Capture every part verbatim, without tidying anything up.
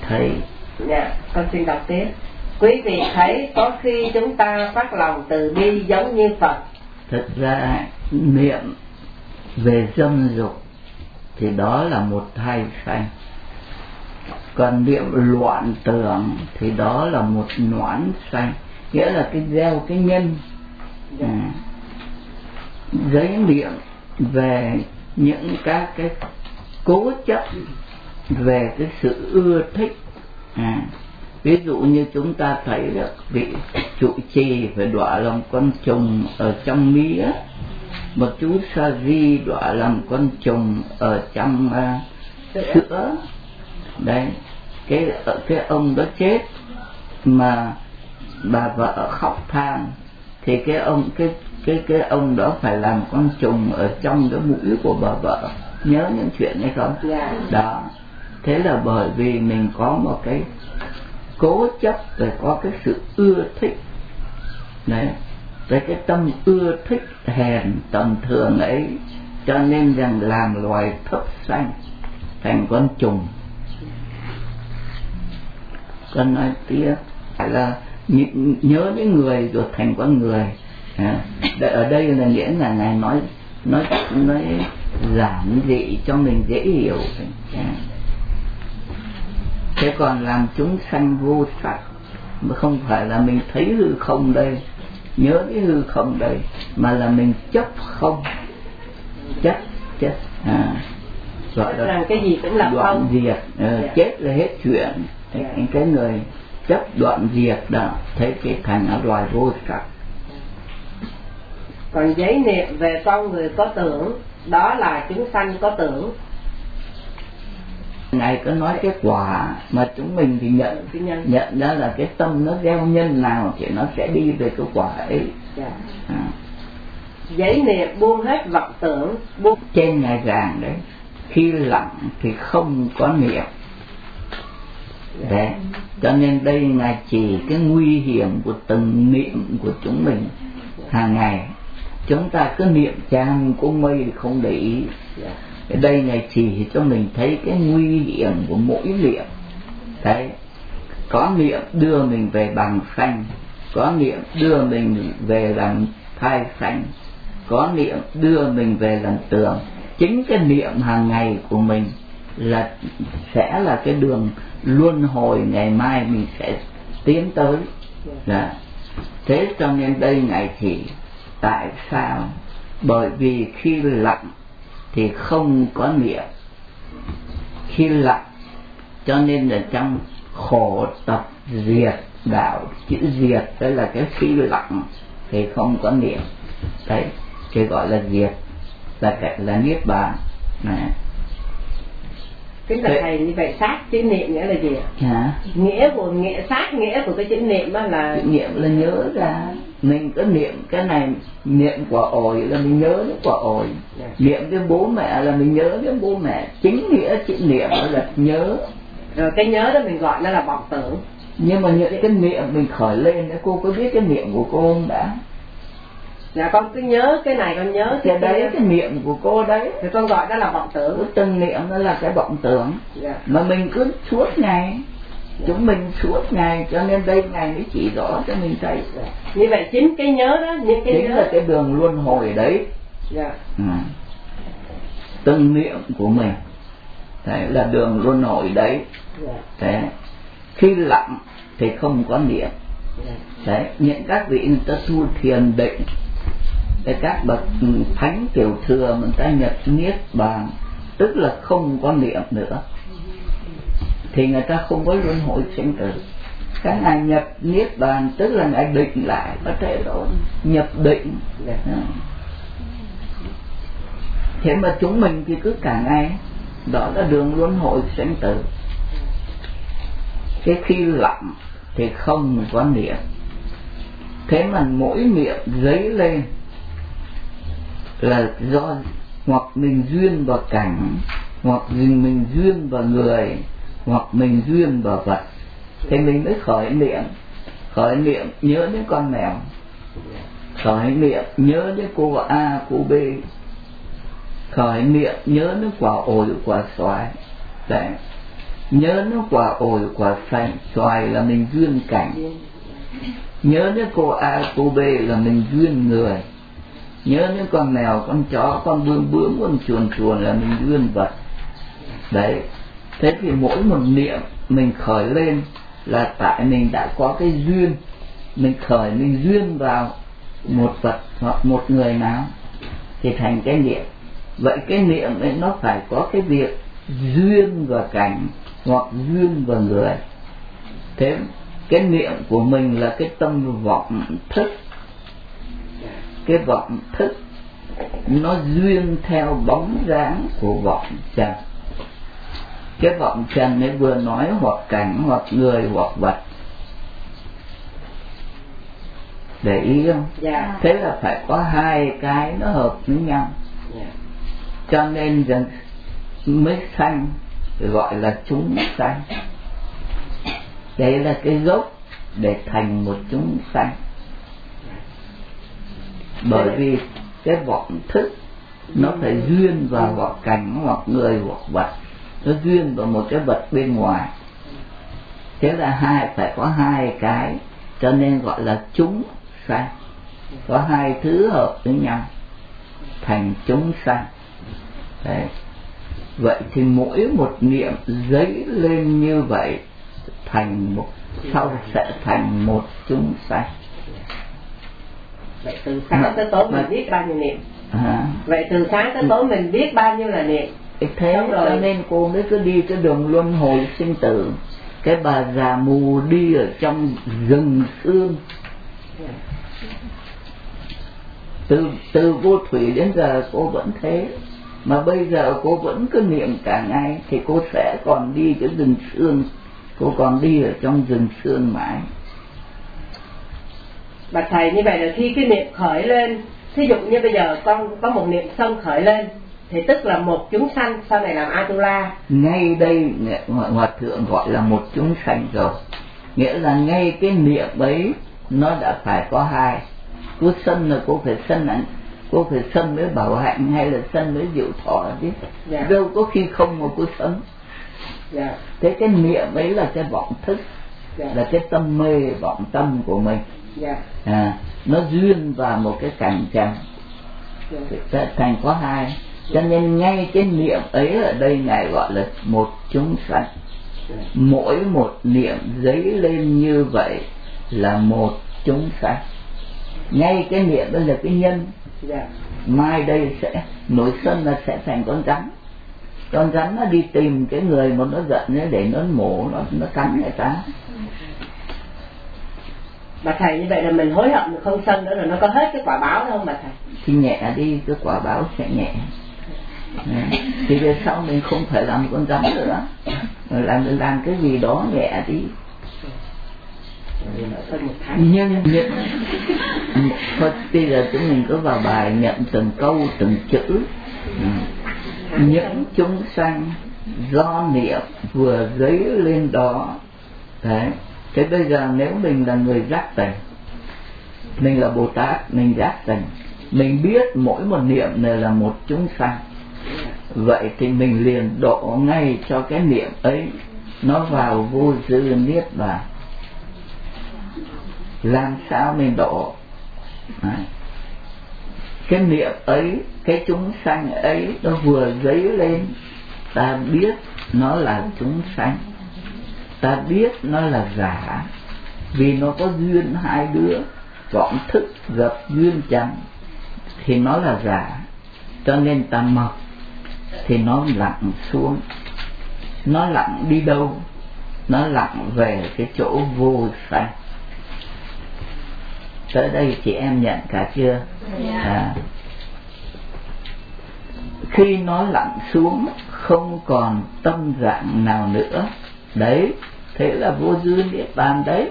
thấy. Dạ, con xin đọc tiếp. Quý vị thấy có khi chúng ta phát lòng từ bi giống như Phật. Thật ra niệm về dâm dục thì đó là một thai sanh, còn niệm loạn tưởng thì đó là một noãn sanh, nghĩa là cái gieo cái nhân. à, Giấy niệm về những các cái cố chấp về cái sự ưa thích. à, Ví dụ như chúng ta thấy được vị trụ trì phải đọa làm con trùng ở trong mía, một chú sa di đọa làm con trùng ở trong uh, sữa. Đấy, cái cái ông đó chết mà bà vợ khóc than thì cái ông cái cái cái ông đó phải làm con trùng ở trong cái mũi của bà vợ. Nhớ những chuyện này không? Yeah. Đó, thế là bởi vì mình có một cái cố chấp để có cái sự ưa thích. Đấy, với cái tâm ưa thích hèn tầm thường ấy, cho nên rằng làm loài thấp sanh thành con trùng. Con nói tiếp phải là nhớ những người rồi thành con người. à, Ở đây là nghĩa là Ngài nói nói nói giản dị cho mình dễ hiểu. à. Thế còn làm chúng sanh vô sắc, mà không phải là mình thấy hư không đây, nhớ cái hư không đây, mà là mình chấp không, chấp chấp à, gọi là cái gì cũng là đoạn không. diệt. à, yeah. Chết là hết chuyện. yeah. Cái người chấp đoạn diệt đó, thấy cái thành ở loài vô sắc. Còn giấy niệm về con người có tưởng, đó là chúng sanh có tưởng. Ngài có nói cái quả mà chúng mình thì nhận nhận ra là cái tâm nó gieo nhân nào thì nó sẽ đi về cái quả ấy. yeah. à. Giấy niệm buông hết vọng tưởng, buông. Trên Ngài giảng đấy, khi lặng thì không có niệm. Đấy, cho nên đây Ngài chỉ cái nguy hiểm của từng niệm của chúng mình hàng ngày. Chúng ta cứ niệm chan cung mây thì không để ý. yeah. Ở đây Ngài chỉ cho mình thấy cái nguy hiểm của mỗi niệm. Đấy, có niệm đưa mình về bằng sanh, có niệm đưa mình về làm thai sanh, có niệm đưa mình về làm tưởng. Chính cái niệm hàng ngày của mình là sẽ là cái đường luân hồi ngày mai mình sẽ tiến tới. Dạ. Thế cho nên đây Ngài chỉ tại sao? Bởi vì khi lặng thì không có niệm. Khi lặng cho nên là trong khổ tập diệt đạo, chữ diệt đó là cái khi lặng thì không có niệm. Đấy, cái gọi là diệt, là cái là niết bàn. Này. Kính thưa thầy, như vậy sát chữ niệm nghĩa là gì ạ? Hả? Nghĩa của nghĩa sát nghĩa của cái chữ niệm đó là niệm là nhớ ra. Mình có niệm cái này, niệm quả ổi là mình nhớ đến quả ổi. yeah. Niệm đến bố mẹ là mình nhớ đến bố mẹ. Chính nghĩa chữ niệm là nhớ. Rồi cái nhớ đó mình gọi nó là vọng tưởng. Nhưng mà những cái niệm mình khởi lên, cô có biết cái niệm của cô không đã? Dạ con cứ nhớ cái này, con nhớ cái đấy cái, cái niệm của cô đấy thì con gọi đó là vọng tưởng. Từng niệm nó là cái vọng tưởng. yeah. Mà mình cứ suốt ngày, yeah. chúng mình suốt ngày, cho nên đây Ngài mới chỉ rõ cho mình thấy. yeah. Như vậy chính cái nhớ đó, những cái chính nhớ là cái đường luân hồi đấy. yeah. ừ. Từng niệm của mình đấy là đường luân hồi đấy. yeah. Thế khi lặng thì không có niệm. yeah. Đấy, những các vị người ta tu thiền định, để các bậc thánh tiểu thừa người ta nhập niết bàn, tức là không có niệm nữa, thì người ta không có luân hồi sinh tử. Các ngài nhập niết bàn tức là ngài định lại, có thể rồi nhập định. Thế mà chúng mình thì cứ cả ngày, đó là đường luân hồi sinh tử. Cái khi lặng thì không có niệm. Thế mà mỗi niệm dấy lên là do hoặc mình duyên vào cảnh, hoặc mình duyên vào người, hoặc mình duyên vào vật, thì mình mới khởi niệm. Khởi niệm nhớ đến con mèo, khởi niệm nhớ đến cô A, cô B, khởi niệm nhớ đến quả ổi, quả xoài. Đấy. Nhớ đến quả ổi quả xoài, xoài là mình duyên cảnh. Nhớ đến cô A cô B là mình duyên người. Nhớ đến con mèo, con chó, con bướm bướm, con chuồn chuồn là mình duyên vật. Đấy. Thế thì mỗi một niệm mình khởi lên là tại mình đã có cái duyên. Mình khởi, mình duyên vào một vật hoặc một người nào thì thành cái niệm. Vậy cái niệm ấy nó phải có cái việc duyên và cảnh hoặc duyên và người. Thế cái niệm của mình là cái tâm vọng thức. Cái vọng thức nó duyên theo bóng dáng của vọng trần. Cái vọng trần ấy vừa nói hoặc cảnh hoặc người hoặc vật. Để ý không? Yeah. Thế là phải có hai cái nó hợp với nhau. Yeah. Cho nên rằng mới sanh gọi là chúng sanh. Đấy là cái gốc để thành một chúng sanh. Bởi vì cái vọng thức nó phải duyên vào hoặc cảnh hoặc người hoặc vật. Nó duyên vào một cái vật bên ngoài. Thế là hai phải có hai cái, cho nên gọi là chúng sanh. Có hai thứ hợp với nhau thành chúng sanh. Đấy. Vậy thì mỗi một niệm dấy lên như vậy thành một, sau sẽ thành một chúng sanh. Vậy từ sáng tới tối mình biết bao nhiêu niệm. À. Vậy từ sáng tới tối mình biết bao nhiêu là niệm. Thế cho nên cô mới cứ đi cái đường luân hồi sinh tử. Cái bà già mù đi ở trong rừng sương, từ từ vô thủy đến giờ cô vẫn thế. Mà bây giờ cô vẫn cứ niệm cả ngày, thì cô sẽ còn đi cái rừng sương. Cô còn đi ở trong rừng sương mãi. Bà thầy, như vậy là khi cái niệm khởi lên, thí dụ như bây giờ con có một niệm sân khởi lên, thì tức là một chúng sanh sau này làm Atula. Ngay đây Hòa Thượng gọi là một chúng sanh rồi. Nghĩa là ngay cái niệm ấy nó đã phải có hai. Cô sân là cô phải sân ảnh, cô phải sân với Bảo Hạnh hay là sân với Diệu Thọ chứ. Yeah. Đâu có khi không mà cô sân. Yeah. Thế cái niệm ấy là cái vọng thức. Yeah. Là cái tâm mê vọng tâm của mình. Yeah. À, nó duyên vào một cái cảnh trần. Yeah. Thành có hai. Cho nên ngay cái niệm ấy ở đây Ngài gọi là một chúng sanh. Mỗi một niệm dấy lên như vậy là một chúng sanh. Ngay cái niệm đó là cái nhân. Mai đây sẽ nổi sân là sẽ thành con rắn. Con rắn nó đi tìm cái người mà nó giận để nó mổ, nó, nó cắn người ta. Bà thầy, như vậy là mình hối hận không sân nữa rồi nó có hết cái quả báo không bà thầy? Thì nhẹ đi, cái quả báo sẽ nhẹ. Thì về sau mình không phải làm con rắn nữa, mà làm, làm cái gì đó nhẹ đi. Nhưng nhận thôi bây giờ chúng mình cứ vào bài nhận từng câu từng chữ. Những chúng sanh do niệm vừa dấy lên đó. Đấy. Thế bây giờ nếu mình là người giác tỉnh, mình là Bồ Tát, mình giác tỉnh, mình biết mỗi một niệm này là một chúng sanh, vậy thì mình liền độ ngay cho cái niệm ấy nó vào vô dư niết bàn. Làm sao mình độ? Đấy. Cái niệm ấy, cái chúng sanh ấy nó vừa dấy lên, ta biết nó là chúng sanh, ta biết nó là giả, vì nó có duyên hai đứa, vọng thức gặp duyên chẳng thì nó là giả, cho nên ta mặc thì nó lặng xuống. Nó lặng đi đâu? Nó lặng về cái chỗ vô sanh. Tới đây chị em nhận cả chưa? À, khi nó lặng xuống không còn tâm dạng nào nữa, đấy, thế là vô dư niết bàn đấy.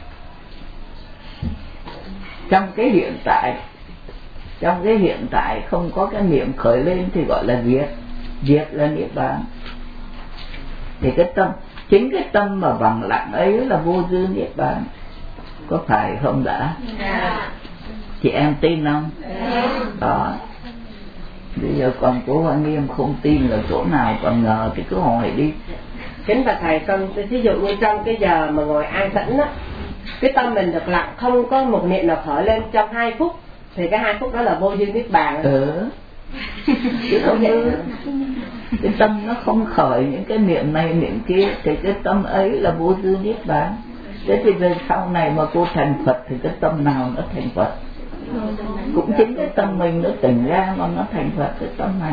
Trong cái hiện tại, trong cái hiện tại không có cái niệm khởi lên thì gọi là diệt, diệt là niết bàn. Thì cái tâm, chính cái tâm mà bằng lặng ấy là vô dư niết bàn. Có phải không đã? Yeah. Chị em tin không? Yeah. Đó. Bây giờ còn cố Hoa Nghiêm không tin là chỗ nào còn ngờ thì cứ hỏi đi. Kính bạch thầy, con ví dụ như trong cái giờ mà ngồi an tĩnh á, cái tâm mình được lặng, không có một niệm nào khởi lên trong hai phút, thì cái hai phút đó là vô dư niết bàn. Ừ. Chứ không như cái tâm nó không khởi những cái niệm này niệm kia thì cái tâm ấy là vô dư niết bàn. Thế thì về sau này mà cô thành Phật thì cái tâm nào nó thành Phật? Cũng chính cái tâm mình nó tỉnh ra mà nó thành Phật, cái tâm nào?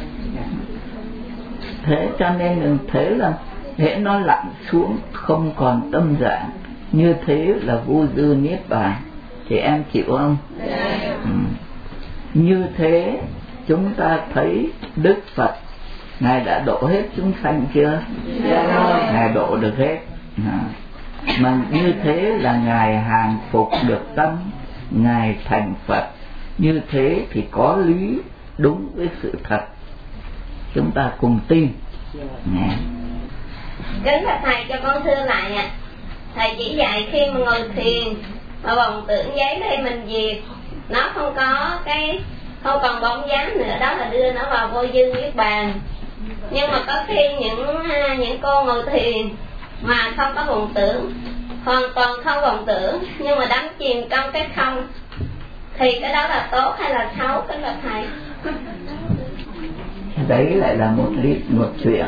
Thế cho nên mình thấy là hễ nó lặn xuống không còn tâm dạng, như thế là vô dư niết bàn. Thì em chịu không? Ừ. Như thế chúng ta thấy Đức Phật Ngài đã độ hết chúng sanh chưa? Ngài độ được hết. À. Mà như thế là Ngài hàng phục được tâm, Ngài thành Phật. Như thế thì có lý đúng với sự thật. Chúng ta cùng tin. Nghe. Kính bạch thầy, cho con thưa lại ạ. À. Thầy chỉ dạy khi mà ngồi thiền mà vọng tưởng giấy đây mình diệt, nó không có cái không còn bóng dáng nữa, đó là đưa nó vào vô dư niết bàn. Nhưng mà có khi những những cô ngồi thiền mà không có vọng tưởng, hoàn toàn không vọng tưởng, nhưng mà đắm chìm trong cái không, thì cái đó là tốt hay là xấu, kính bạch thầy? Đấy lại là một lý một chuyện.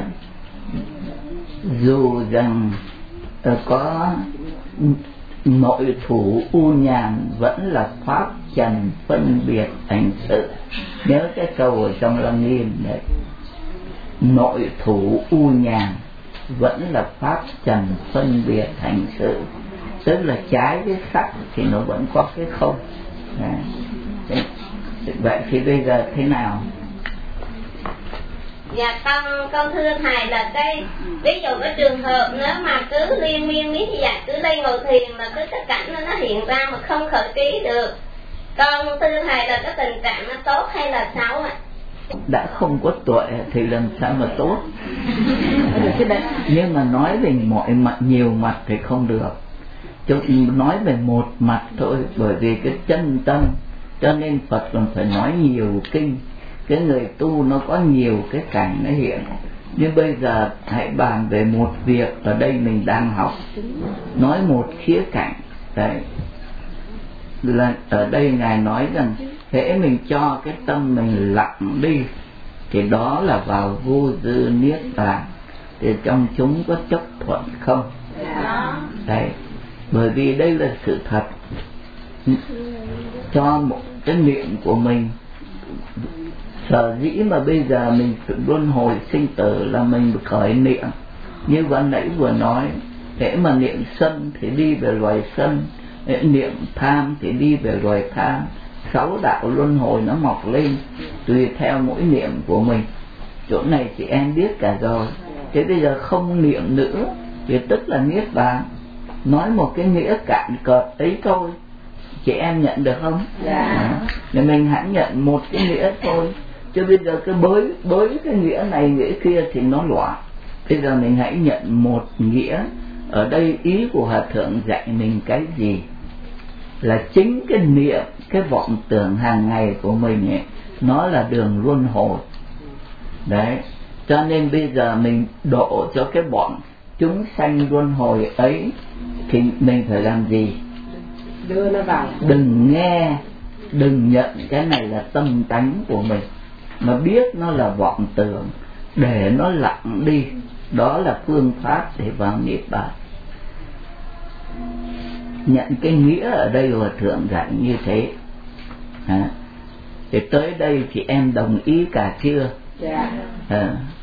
Dù rằng có nội thủ u nhàn vẫn là pháp trần phân biệt hành sự. Nhớ cái câu ở trong Lăng Nghiêm đấy. Nội thủ u nhàn vẫn là pháp trần phân biệt hành sự. Tức là trái với sắc thì nó vẫn có cái không. Đấy. Vậy thì bây giờ thế nào? Dạ con con thưa thầy là cái ví dụ cái trường hợp nếu mà cứ liên miên như vậy, cứ đây ngồi thiền mà cứ cái cảnh nó hiện ra mà không khởi trí được, con thưa thầy là cái tình trạng nó tốt hay là xấu ạ? Đã không có tuệ thì làm sao mà tốt? Nhưng mà nói về mọi mặt, nhiều mặt thì không được. Chứ nói về một mặt thôi, bởi vì cái chân tâm, cho nên Phật còn phải nói nhiều kinh. Cái người tu nó có nhiều cái cảnh nó hiện. Nhưng bây giờ hãy bàn về một việc ở đây mình đang học, nói một khía cạnh. Đấy là ở đây Ngài nói rằng hễ mình cho cái tâm mình lặng đi thì đó là vào vô dư niết bàn. Thì trong chúng có chấp thuận không? Đấy, bởi vì đây là sự thật. Cho một cái niệm của mình, sở dĩ mà bây giờ mình luân hồi sinh tử là mình khởi niệm. Như vừa nãy vừa nói, hễ mà niệm sân thì đi về loài sân, hễ niệm tham thì đi về loài tham. Sáu đạo luân hồi nó mọc lên tùy theo mỗi niệm của mình. Chỗ này chị em biết cả rồi. Thế bây giờ không niệm nữa thì tức là niết bàn. Nói một cái nghĩa cạn cợt ấy thôi, chị em nhận được không? Dạ. Thì mình hãy nhận một cái nghĩa thôi. Chứ bây giờ cái bới bới cái nghĩa này nghĩa kia thì nó loạn. Bây giờ mình hãy nhận một nghĩa. Ở đây ý của Hòa Thượng dạy mình cái gì? Là chính cái niệm, cái vọng tưởng hàng ngày của mình ấy, nó là đường luân hồi. Đấy. Cho nên bây giờ mình độ cho cái bọn chúng sanh luân hồi ấy thì mình phải làm gì? Đưa nó vào. Đừng nghe, đừng nhận cái này là tâm tánh của mình, mà biết nó là vọng tưởng, để nó lặng đi. Đó là phương pháp để vào niết bàn. Nhận cái nghĩa ở đây Hòa Thượng dạy như thế. À, thì tới đây thì em đồng ý cả chưa? Dạ. À.